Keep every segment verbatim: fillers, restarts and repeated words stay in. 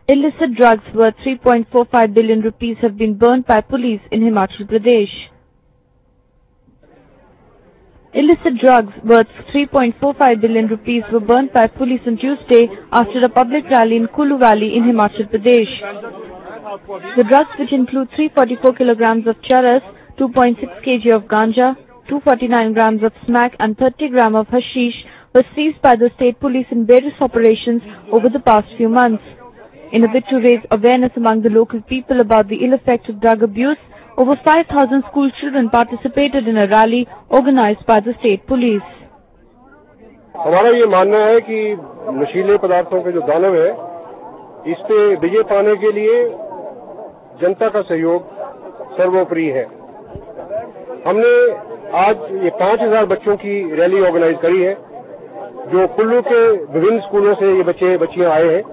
Illicit drugs worth three point four five billion rupees have been burnt by police in Himachal Pradesh. Illicit drugs worth three point four five billion rupees were burnt by police on Tuesday after a public rally in Kulu Valley in Himachal Pradesh. The drugs, which include three hundred forty-four kilograms of charas, two point six kilograms of ganja, two hundred forty-nine grams of smack and thirty grams of hashish, were seized by the state police in various operations over the past few months. In a bid to raise awareness among the local people about the ill effects of drug abuse, over five thousand school children participated in a rally organized by the state police. हमारा ये मानना है कि नशीले पदार्थों के जो दानव है, इस पे विजय पाने के लिए जनता का सहयोग सर्वोपरि है। हमने आज ये पांच हजार बच्चों की रैली ऑर्गेनाइज करी है, जो कुल्लू के विभिन्न स्कूलों से ये बच्चे बच्चियां आए हैं,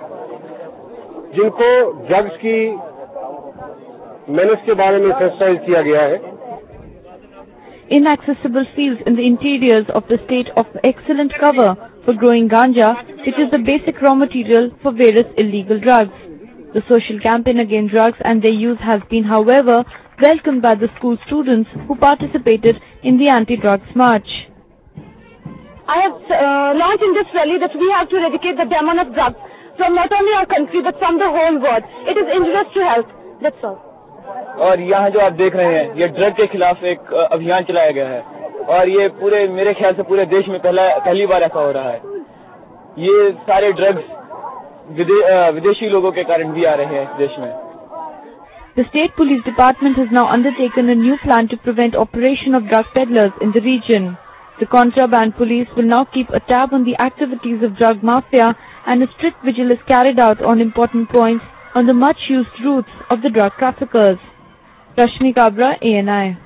जिनको ड्रग्स की मेनेस के बारे में सेंसिटाइज किया गया है। Inaccessible fields in the interiors of the state offer excellent cover for growing ganja, which is the basic raw material for various illegal drugs. The social campaign against drugs and their use has been, however, welcomed by the school students who participated in the anti-drugs march. I have uh, launched in this rally that we have to eradicate the demon of drugs from not only our country but from the whole world. It is injurious to health. That's all. और यहाँ जो आप देख रहे हैं, ये drug के खिलाफ एक अभियान चलाया गया है और ये पूरे मेरे ख्याल से पूरे देश में पहला पहली बार ऐसा हो रहा है। ये सारे ड्रग्स विदे, विदेशी लोगों के कारण भी आ रहे हैं इस देश में। The State Police Department has now undertaken a new plan to prevent operation of drug peddlers in the region. The contraband police will now keep a tab on the activities of drug mafia, and a strict vigil is carried out on important points on the much-used routes of the drug traffickers. Rashmi Kabra, A N I.